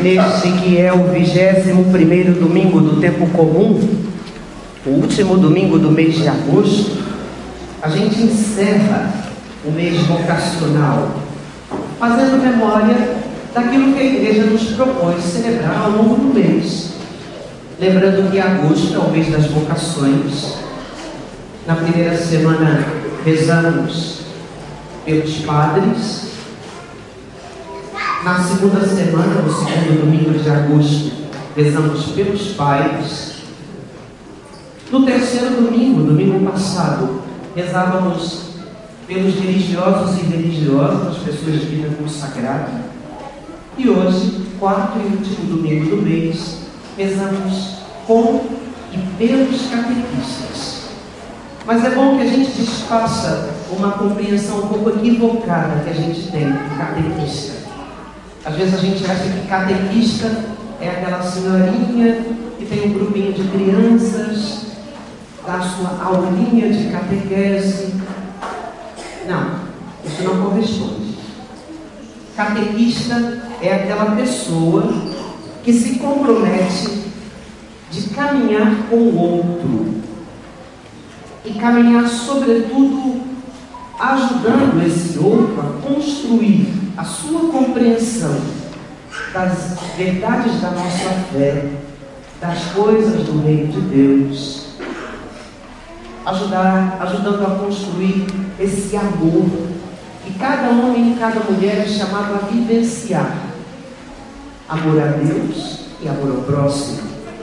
neste que é o 21º domingo do tempo comum, o último domingo do mês de agosto, a gente encerra o mês vocacional, fazendo memória daquilo que a igreja nos propõe celebrar ao longo do mês. Lembrando que agosto é o mês das vocações. Na primeira semana rezamos pelos padres. Na segunda semana, no segundo domingo de agosto, rezamos pelos pais. No terceiro domingo, domingo passado, rezávamos pelos religiosos e religiosas, as pessoas de vida consagrada. E hoje, quarto e último domingo do mês, rezamos com e pelos catequistas. Mas é bom que a gente desfaça uma compreensão um pouco equivocada que a gente tem do catequista. Às vezes a gente acha que catequista é aquela senhorinha que tem um grupinho de crianças, dá a sua aulinha de catequese. Não, isso não corresponde. Catequista é aquela pessoa que se compromete de caminhar com o outro e caminhar, sobretudo, ajudando esse outro a construir a sua compreensão das verdades da nossa fé, das coisas do reino de Deus, ajudando a construir esse amor que cada homem e cada mulher é chamado a vivenciar. Amor a Deus e amor ao próximo.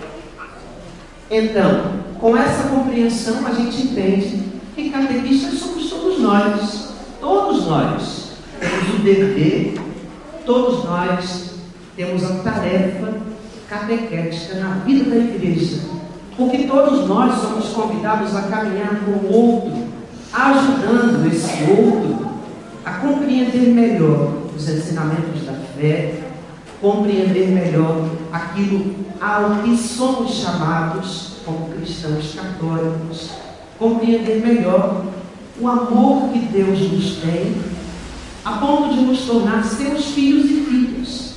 Então, com essa compreensão, a gente entende que catequistas somos todos nós. Todos nós temos o dever, todos nós temos a tarefa catequética na vida da igreja. Porque todos nós somos convidados a caminhar com o outro, ajudando esse outro a compreender melhor os ensinamentos da fé, compreender melhor aquilo ao que somos chamados como cristãos católicos, compreender melhor o amor que Deus nos tem, a ponto de nos tornar seus filhos e filhas.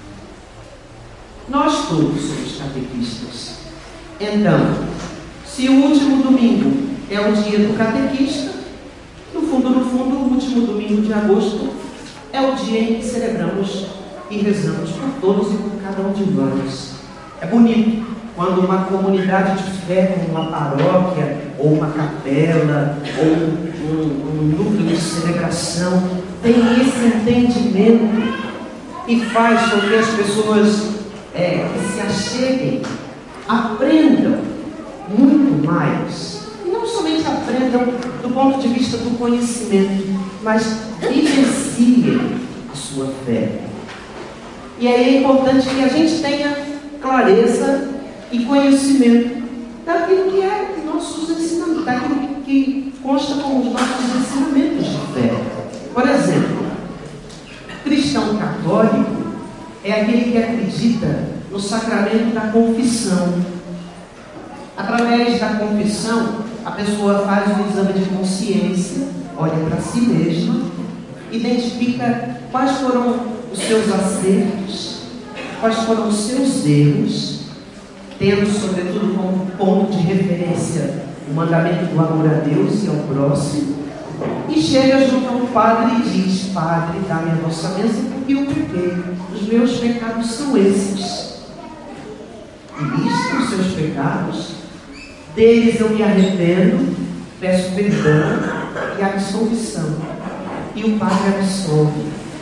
Nós todos somos catequistas. Então, se o último domingo é o dia do catequista, no fundo, o último domingo de agosto é o dia em que celebramos e rezamos por todos e por cada um de nós. É bonito quando uma comunidade de fé, como uma paróquia, ou uma capela, ou um núcleo de celebração, tem esse entendimento e faz com que as pessoas que se acheguem aprendam muito mais. E não somente aprendam do ponto de vista do conhecimento, mas vivenciem a sua fé. E aí é importante que a gente tenha clareza e conhecimento daquilo que é nossos ensinamentos, daquilo que consta como os nossos ensinamentos de fé. Por exemplo, cristão católico é aquele que acredita no sacramento da confissão. Através da confissão, a pessoa faz um exame de consciência, olha para si mesma, identifica quais foram os seus acertos, quais foram os seus erros, tendo sobretudo como ponto de referência o mandamento do amor a Deus e ao próximo, e chega junto ao padre e diz: Padre, dá-me a vossa bênção porque eu pequei, os meus pecados são esses. E lista os seus pecados, deles eu me arrependo, peço perdão e absolvição. E o padre absolve,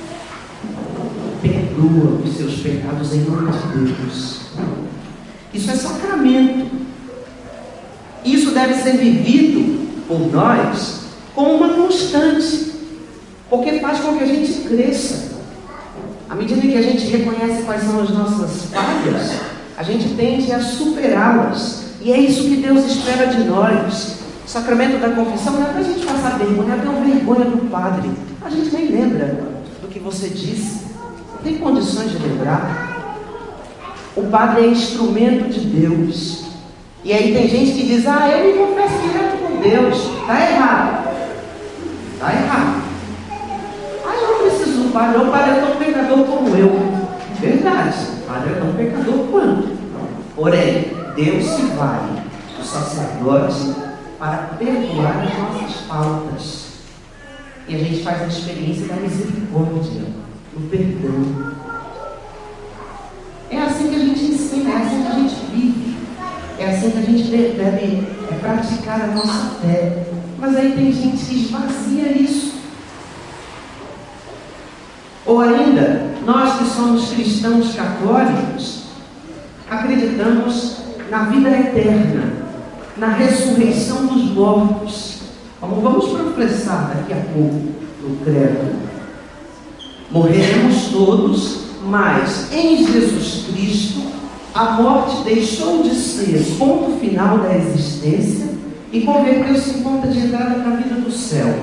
perdoa os seus pecados em nome de Deus. Isso é sacramento. Isso deve ser vivido por nós como uma constante, porque faz com que a gente cresça. À medida que a gente reconhece quais são as nossas falhas, a gente tende a superá-las. E é isso que Deus espera de nós. O sacramento da confissão não é para a gente passar vergonha, é ter vergonha do padre. A gente nem lembra do que você disse, não tem condições de lembrar. O padre é instrumento de Deus. E aí tem gente que diz: eu me confesso direto com Deus. Está errado. Está errado. Eu não preciso do padre. O padre é tão pecador como eu. Verdade. padre é tão pecador quanto. Porém, Deus se vale do sacerdote para perdoar as nossas faltas. E a gente faz a experiência da misericórdia, do perdão. É assim que a gente ensina, é assim que a gente vive. É assim que a gente deve praticar a nossa fé. Mas aí tem gente que esvazia isso. Ou ainda, nós que somos cristãos católicos, acreditamos na vida eterna, na ressurreição dos mortos. Como vamos professar daqui a pouco no credo. Morreremos todos, mas em Jesus Cristo a morte deixou de ser ponto final da existência e converteu-se em ponta de entrada para a vida do céu.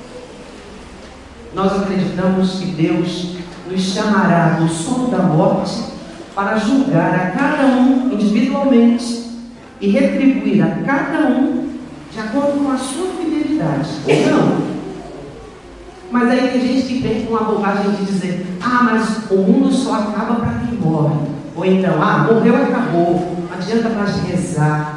Nós acreditamos que Deus nos chamará do sono da morte para julgar a cada um individualmente e retribuir a cada um de acordo com a sua fidelidade, ou não. Mas aí tem gente que vem com a bobagem de dizer: mas o mundo só acaba para quem morre. Ou então, morreu, acabou, não adianta mais rezar.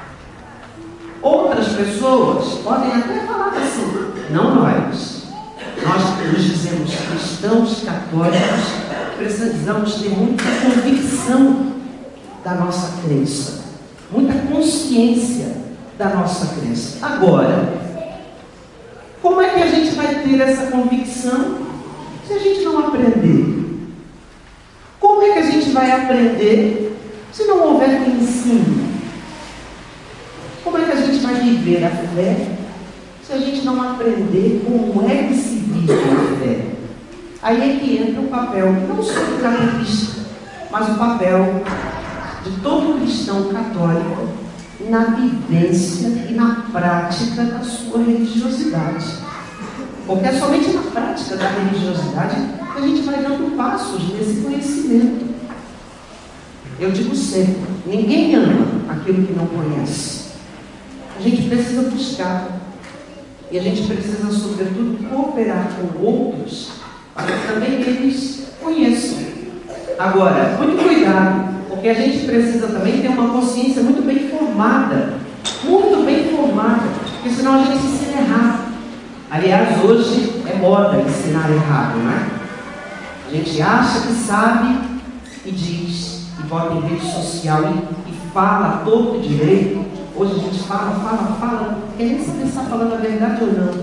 Outras pessoas podem até falar assim, não nós. Nós nos dizemos cristãos católicos, precisamos ter muita convicção da nossa crença, muita consciência da nossa crença. Agora, como é que a gente vai ter essa convicção se a gente não aprender? Como é que a gente vai aprender se não houver quem ensine? Como é que a gente vai viver a fé se a gente não aprender como é que se vive a fé? Aí é que entra o papel, não só do catequista, mas o papel de todo cristão católico na vivência e na prática da sua religiosidade. Porque é somente na prática da religiosidade que a gente vai dando passos nesse conhecimento. Eu digo sempre, ninguém ama aquilo que não conhece. A gente precisa buscar. E a gente precisa, sobretudo, cooperar com outros para que também eles conheçam. Agora, muito cuidado, porque a gente precisa também ter uma consciência muito bem formada, porque senão a gente ensina errado. Aliás, hoje é moda ensinar errado, não é? A gente acha que sabe e diz, e bota em rede social e fala todo direito. Hoje a gente fala, quer nem saber se está falando a verdade ou não.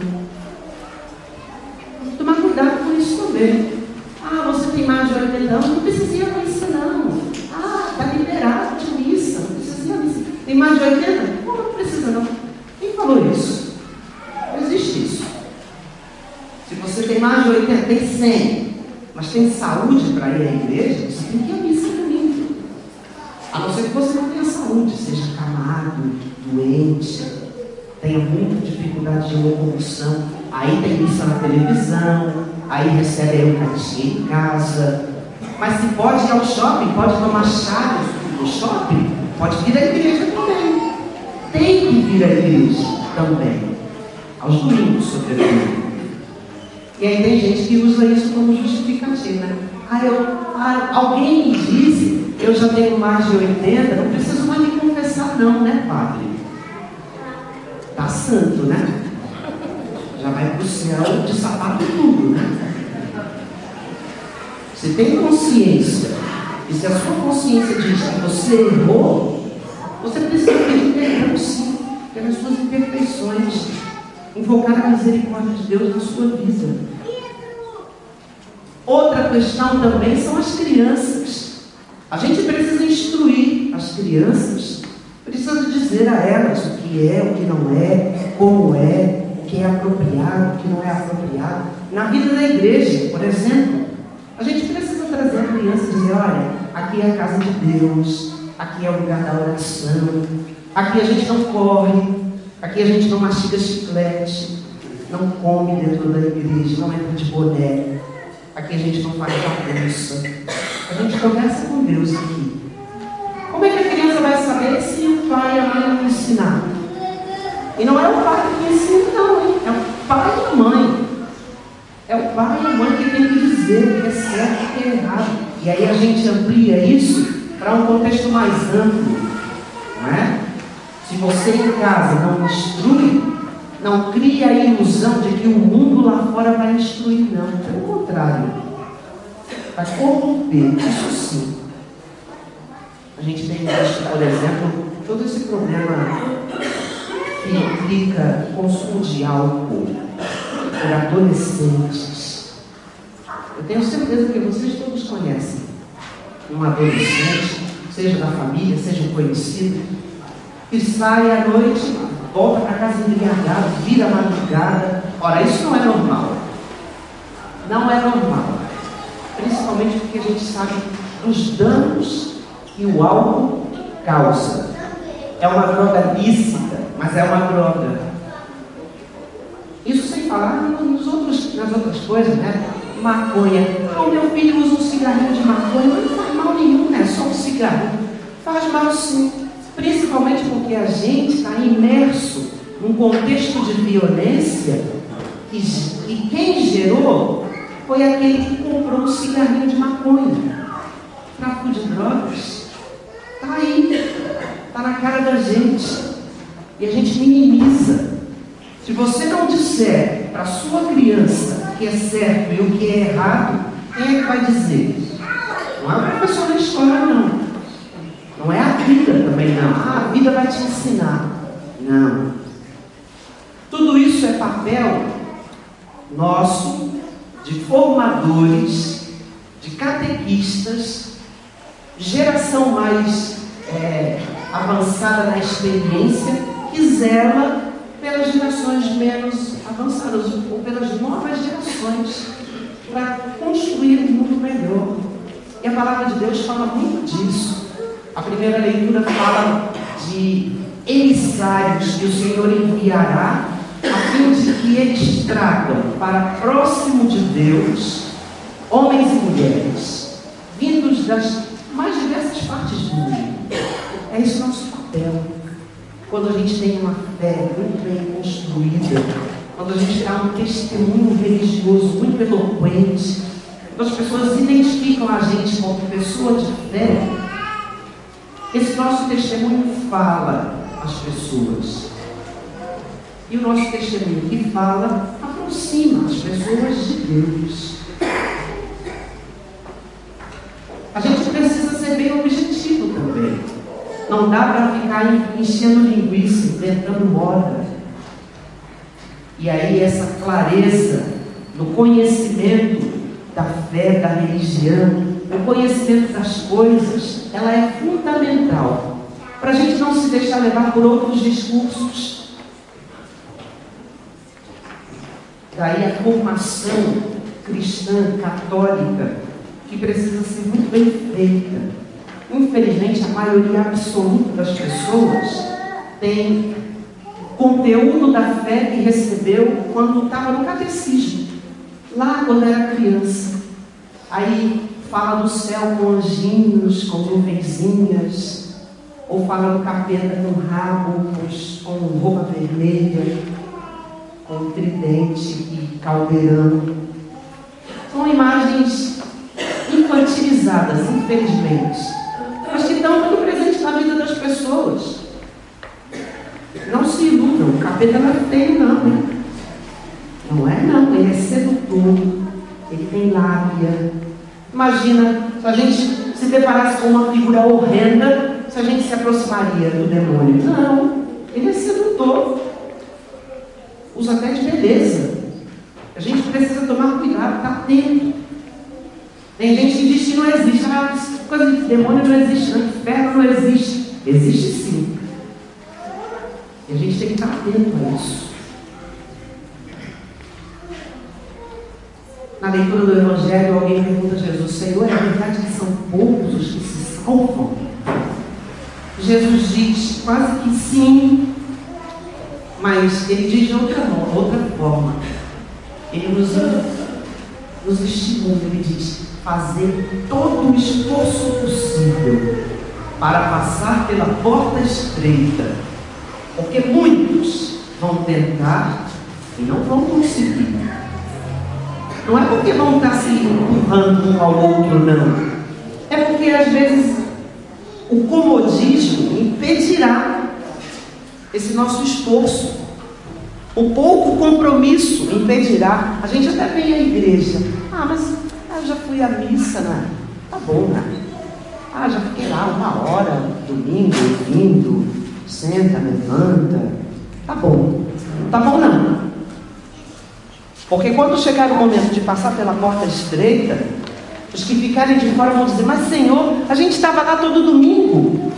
Vamos tomar cuidado com isso também. Você tem mais de 80 anos, não precisa ir à missa não. Está liberado de missa, não precisa ir à missa. Tem mais de 80? Não precisa não. Quem falou isso? Não existe isso. Se você tem mais de 80, tem 100, mas tem saúde para ir à igreja, você tem que ir à missa domingo. A não ser que você não tenha saúde, seja acamado, doente, tenha muita dificuldade de locomoção, aí tem missa na televisão, aí recebe a Eucaristia em casa. Mas se pode ir ao shopping, pode tomar chá no shopping, pode vir à igreja também. Tem que vir à igreja também, aos domingos, sobretudo. E aí tem gente que usa isso como justificativa. Alguém me disse, eu já tenho mais de 80, não preciso mais me confessar não, né, padre? Tá santo, né? Já vai para o céu de sapato tudo, né? Você tem consciência, e se a sua consciência diz que você errou, você precisa pedir perdão sim, pelas suas imperfeições, invocar a misericórdia de Deus na sua vida. Outra questão também são as crianças. A gente precisa instruir as crianças, precisa dizer a elas o que é, o que não é, como é, o que é apropriado, o que não é apropriado. Na vida da igreja, por exemplo, a gente precisa trazer a criança e dizer: olha, aqui é a casa de Deus, aqui é o lugar da oração, aqui a gente não corre, aqui a gente não mastiga chiclete, não come dentro da igreja, não entra de boné, aqui a gente não faz bagunça. A gente conversa com Deus aqui. Como é que a criança vai saber se o pai e a mãe não ensinar? E não é o pai que ensina não, hein? É o pai e a mãe. É o pai e a mãe que tem que dizer o que é certo e o que é errado. E aí a gente amplia isso para um contexto mais amplo, não é? Se você em casa não instrui, não cria a ilusão de que o mundo lá fora vai instruir, não. Pelo contrário, vai corromper, isso sim. A gente tem visto, por exemplo, todo esse problema que implica o consumo de álcool por adolescentes. Eu tenho certeza que vocês todos conhecem um adolescente, seja da família, seja um conhecido, que sai à noite, volta para casa embriagado, vira a madrugada. Ora, isso não é normal. Não é normal. Principalmente porque a gente sabe dos danos que o álcool causa. É uma droga lícita, mas é uma droga. Isso sem falar nas outras coisas, né? Maconha. O meu filho usa um cigarrinho de maconha, mas não faz mal nenhum, né? Só um cigarrinho. Faz mal sim. Principalmente porque a gente está imerso num contexto de violência e quem gerou foi aquele que comprou um cigarrinho de maconha. Tráfico de drogas. Está aí. Está na cara da gente. E a gente minimiza. Se você não disser para a sua criança o que é certo e o que é errado, quem é que vai dizer? Não é o professor da escola, não. Não é a vida também, não. A vida vai te ensinar. Não. Tudo isso é papel nosso, de formadores, de catequistas, geração mais avançada na experiência, que zela pelas gerações menos avançadas, ou pelas novas gerações, para construir um mundo melhor. E a palavra de Deus fala muito disso. A primeira leitura fala de emissários que o Senhor enviará, a fim de que eles tragam para próximo de Deus homens e mulheres, vindos das mais diversas partes do mundo. É esse nosso papel. Quando a gente tem uma fé muito bem construída, quando a gente dá um testemunho religioso muito eloquente, quando as pessoas identificam a gente como pessoa de fé, esse nosso testemunho fala às pessoas. E o nosso testemunho que fala aproxima as pessoas de Deus. A gente precisa ser bem objetivo também. Não dá para ficar enchendo linguiça, inventando moda. E aí essa clareza no conhecimento da fé, da religião, o conhecimento das coisas, ela é fundamental para a gente não se deixar levar por outros discursos. Daí a formação cristã, católica, que precisa ser muito bem feita. Infelizmente, a maioria absoluta das pessoas tem conteúdo da fé que recebeu quando estava no catecismo, lá quando era criança. Aí fala do céu com anjinhos, com nuvenzinhas, ou fala do capeta com rabo, com roupa vermelha, com tridente e caldeirão. São imagens infantilizadas, infelizmente, mas que estão muito presentes na vida das pessoas. Não se iludam, o capeta não é feio não, hein? Não é não, ele é sedutor, ele tem lábia. Imagina, se a gente se deparasse com uma figura horrenda, se a gente se aproximaria do demônio. Não, ele é sedutor. Usa até de beleza. A gente precisa tomar cuidado, estar atento. Tem gente que diz que não existe. Ah, coisa de demônio não existe, não. Inferno não existe. Existe sim. E a gente tem que estar atento a isso. Na leitura do Evangelho, alguém pergunta a Jesus: Senhor, é verdade que são poucos os que se salvam? Jesus diz quase que sim, mas ele diz de outra forma. Ele nos estimula, ele diz: fazer todo o esforço possível para passar pela porta estreita, porque muitos vão tentar e não vão conseguir. Não é porque vão estar se empurrando um ao outro, não. porque às vezes o comodismo impedirá esse nosso esforço. O pouco compromisso impedirá. A gente até vem à igreja. Mas eu já fui à missa, né? Tá bom, né? Já fiquei lá 1 hora, domingo, ouvindo. Senta, levanta. Tá bom. Não tá bom não. Porque quando chegar o momento de passar pela porta estreita, os que ficarem de fora vão dizer: mas Senhor, a gente estava lá todo domingo.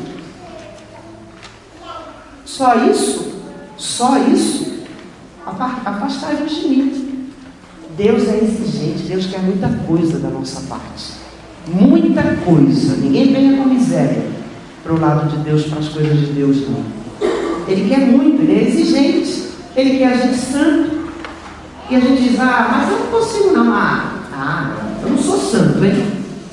Só isso? Só isso? Afastai-vos de mim. Deus é exigente, Deus quer muita coisa da nossa parte. Muita coisa. Ninguém venha com miséria para o lado de Deus, para as coisas de Deus, não. Ele quer muito, Ele é exigente. Ele quer a gente santo. E a gente diz: mas eu não consigo não. Eu não sou santo, hein?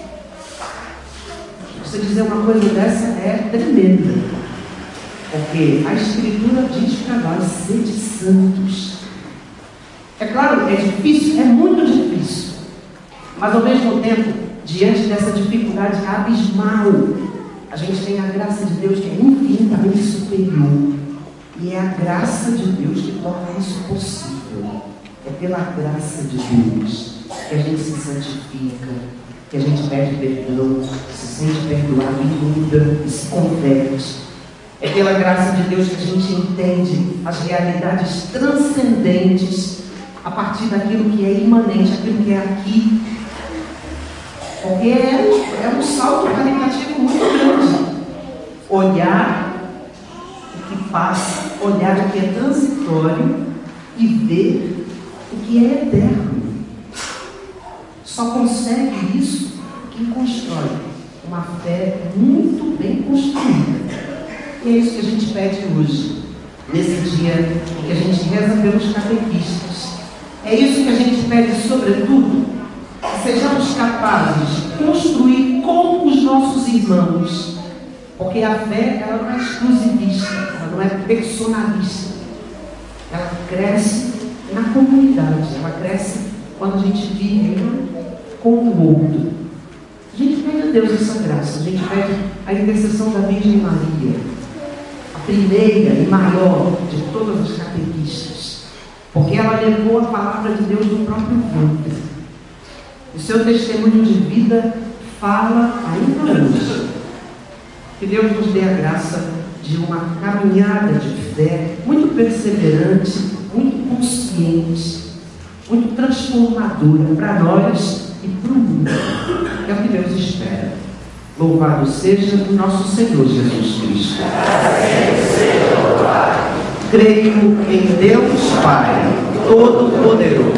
Você dizer uma coisa dessa é tremenda. Porque a Escritura diz para nós: sede santos. É claro, é difícil, é muito difícil. Mas ao mesmo tempo, diante dessa dificuldade abismal, a gente tem a graça de Deus que é infinitamente superior. E é a graça de Deus que torna isso possível. É pela graça de Deus que a gente se santifica, que a gente pede perdão, se sente perdoado e muda e se converte. É pela graça de Deus que a gente entende as realidades transcendentes a partir daquilo que é imanente, aquilo que é aqui. Porque é um salto qualitativo muito grande. Olhar o que passa, olhar o que é transitório e ver o que é eterno. Só consegue isso quem constrói uma fé muito bem construída. E é isso que a gente pede hoje, nesse dia que a gente reza pelos catequistas. É isso que a gente pede, sobretudo, que sejamos capazes de construir com os nossos irmãos. Porque a fé, ela não é exclusivista, ela não é personalista. Ela cresce na comunidade, ela cresce quando a gente vive com o outro. A gente pede a Deus essa graça, a gente pede a intercessão da Virgem Maria, a primeira e maior de todas as catequistas, porque ela levou a palavra de Deus no próprio ventre. O seu testemunho de vida fala ainda hoje. Que Deus nos dê a graça de uma caminhada de fé muito perseverante, muito consciente, muito transformadora para nós e para o mundo. É o que Deus espera. Louvado seja o nosso Senhor Jesus Cristo. Creio em Deus Pai Todo-Poderoso,